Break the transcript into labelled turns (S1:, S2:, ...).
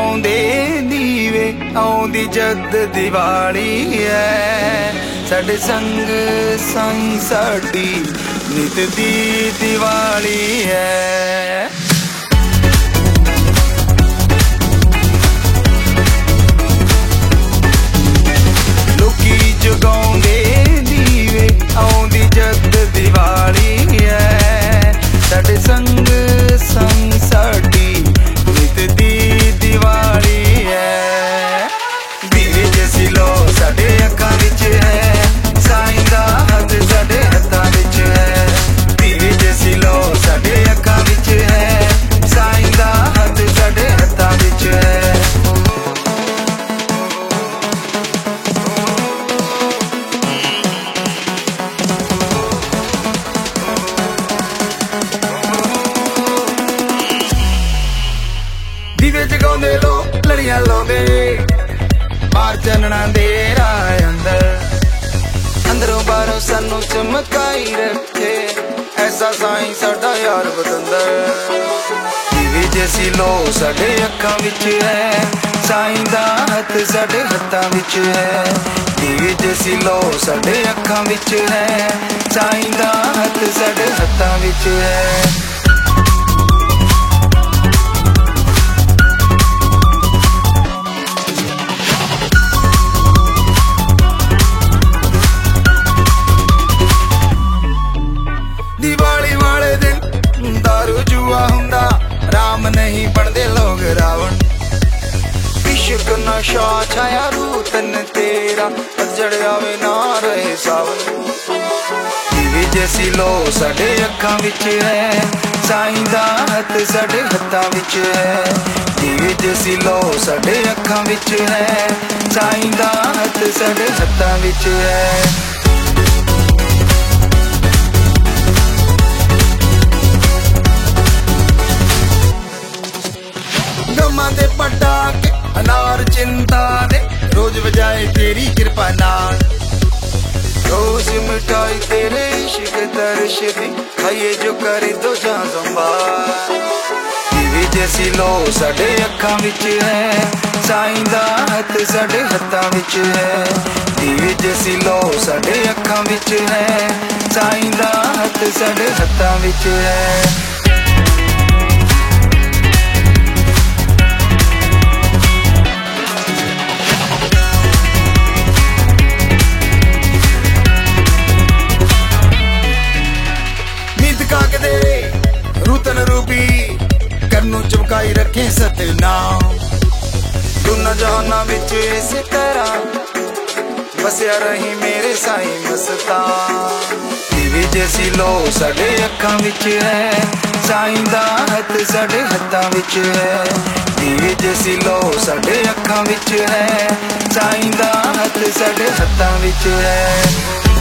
S1: जगाउंदे दीवे आउंदी जद दिवाली है साडे संग साईं साडी नित दी दिवाली है। लोकी जगाउंदे दीवे आउंदी जद दिवाली है साडे संग साईं साडी नित दी दिवाली है। दीवे जैसी लो साडे अखां विच है साईं दा हथ साडे हत्थां विच है। दीवे जैसी लो साडे अखां विच है साईं दा हथ साडे हत्थां विच है। दीवे जगाउंदे लोग लड़ियां लाउंदे बाहर चन्नणा दे राह अंदर अंदरों बाहरों सानू चमकाई रखे ऐसा साईं साडा यार बदंदर। दीवे जैसी लो साडे अखां विच है साईं दा हथ साडे हत्थां विच है। दीवे जैसी लो साडे अखां विच है साईं दा हथ साडे हत्थां विच है। दिवाली वाले दिन दारू जुआ हुंदा राम नहीं बनदे लोग रावण। इश्क नशा छाया रू तन तेरा पतझड़ आवे ना रहे सावन। दीवे जैसी लो साडे अखां विच है साईं दा हथ साडे हत्थां विच है। दीवे जैसी लो साडे अखां विच है साईं दा हथ साडे हत्थां विच है। गमां दे पटाके अनार चिंता दे रोज बजाए तेरी कृपा नाल। रोज मिठाई तेरे इश्क दर्श दी खाइए जो करे दो जां संभाल। दीवे जैसी लो साडे अखां विच है साईं दा हथ साडे हत्थां विच है। दीवे जैसी लो साडे अखां विच है साईं दा हथ साडे हत्थां विच है। रूतन रूपी करनू चमकाई रखे सतनाम। दोनों जहाना विच इस तरह बसिया रही मेरे साईं मस्तान। दीवे जैसी लो साडे अखां विच है साईं दा हथ साडे हत्थां विच है। दीवे जैसी लो साडे अखां विच है साईं दा हथ साडे हत्थां विच है।